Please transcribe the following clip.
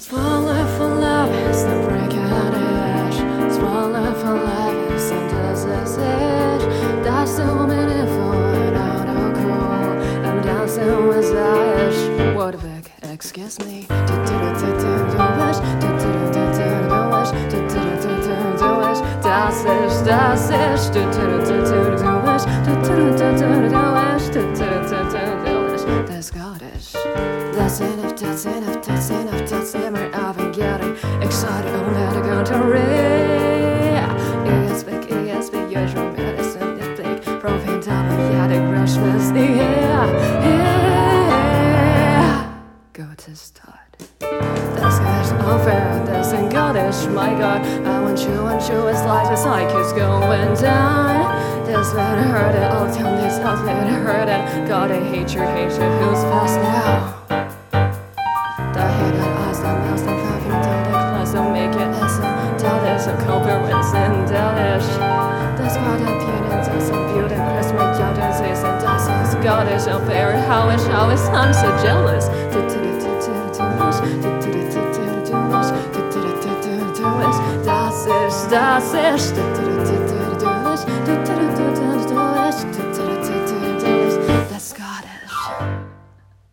Swallow for love is the break of the edge. Swallow for love is the edge. That's the woman if out of cool. I'm dancing with Ash. What a big, excuse me. That's Scottish. That's enough, that's enough, that's enough, that's never I've been getting excited. Oh, let it go to read. ESP, usual medicine, it's big. Profane time, yeah, the crush was the yeah. Go to start. That's Scottish, unfair, that's in Scottish. My God, I want you, it's like the cycle's going down. This man heard it, I'll tell this house man heard it. God, I hate you, who's fast now? The head and eyes, the mouse, the laughing, till the class, don't make it listen. Tell this, a conference in Delish. That's what I'm feeling, that's a beauty, Christmas, Jordan says, and that's Scottish, unfair, how is, I'm so jealous. Das ist